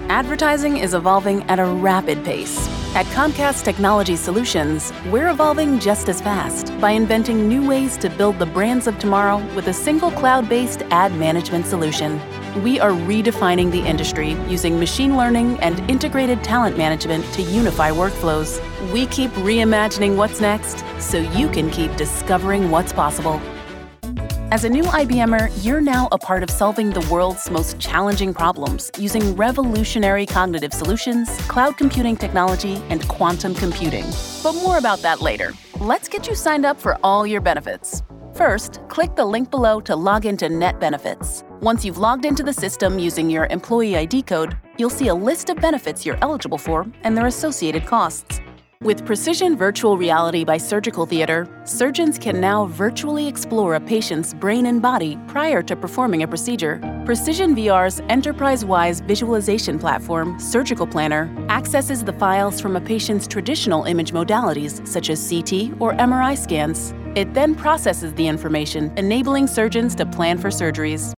Advertising is evolving at a rapid pace. At Comcast Technology Solutions, we're evolving just as fast by inventing new ways to build the brands of tomorrow with a single cloud-based ad management solution. We are redefining the industry using machine learning and integrated talent management to unify workflows. We keep reimagining what's next so you can keep discovering what's possible. As a new IBMer, you're now a part of solving the world's most challenging problems using revolutionary cognitive solutions, cloud computing technology, and quantum computing. But more about that later. Let's get you signed up for all your benefits. First, click the link below to log into Net Benefits. Once you've logged into the system using your employee ID code, you'll see a list of benefits you're eligible for and their associated costs. With Precision Virtual Reality by Surgical Theater, surgeons can now virtually explore a patient's brain and body prior to performing a procedure. Precision VR's enterprise-wide visualization platform, Surgical Planner, accesses the files from a patient's traditional image modalities, such as CT or MRI scans. It then processes the information, enabling surgeons to plan for surgeries.